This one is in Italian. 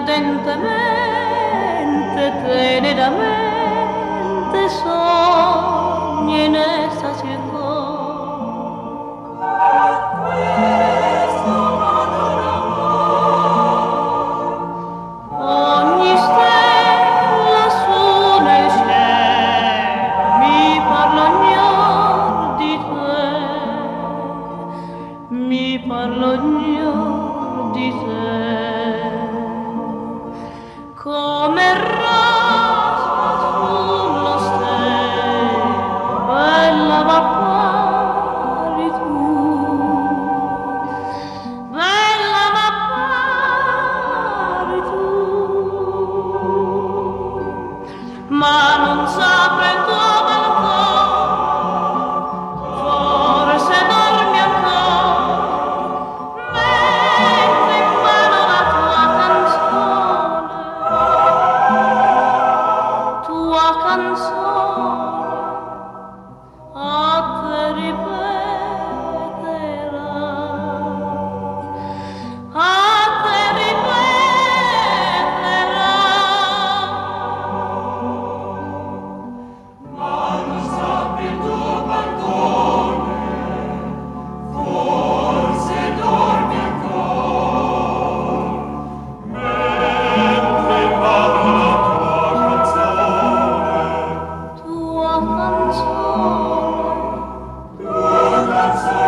ardentemente, teneramente sogni in estasi e ogni stella su nel cielo mi parla ognor di te, mi parla ognor di te. Come rosa sullo stelo, bella m'appari tu, bella m'appari tu, ma non s'apre il tuo balcone, forse dormi ancora, mentre in mano la tua canzone a te ripeterà, a te ripeterà. Ma non sappi il tuo balcone, forse dormi ancora, mentre parla la tua canzone, tua canzone.